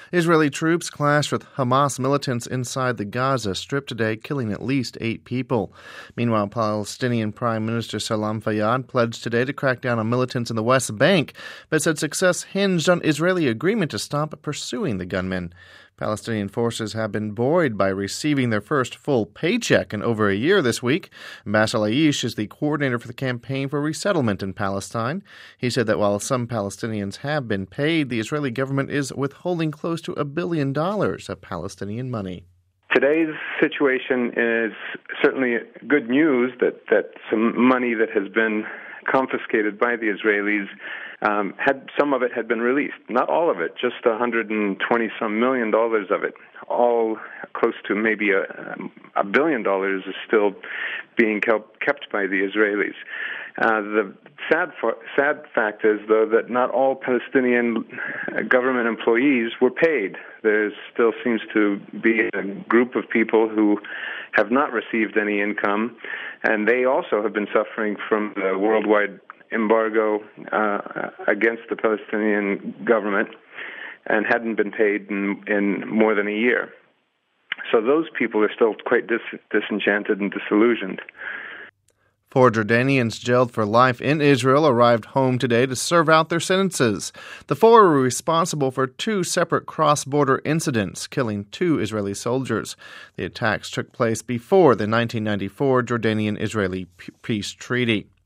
Israeli troops clashed with Hamas militants inside the Gaza Strip today, killing at least 8 people. Meanwhile, Palestinian Prime Minister Salam Fayyad pledged today to crack down on militants in the West Bank, but said success hinged on Israeli agreement to stop pursuing the gunmen. Palestinian forces have been buoyed by receiving their first full paycheck in over a year this week. Bassel Aish is the coordinator for the campaign for resettlement in Palestine. He said that while some Palestinians have been paid, the Israeli government is withholding close to $1 billion of Palestinian money. Today's situation is certainly good news that some money that has been confiscated by the Israelis, some of it had been released. Not all of it, just $120-some million of it. All close to maybe $1 billion is still being kept by the Israelis. The sad fact is, though, that not all Palestinian government employees were paid. There still seems to be a group of people who have not received any income, and they also have been suffering from the worldwide embargo against the Palestinian government and hadn't been paid in more than a year. So those people are still quite disenchanted and disillusioned. 4 Jordanians jailed for life in Israel arrived home today to serve out their sentences. The 4 were responsible for 2 separate cross-border incidents, killing 2 Israeli soldiers. The attacks took place before the 1994 Jordanian-Israeli peace treaty.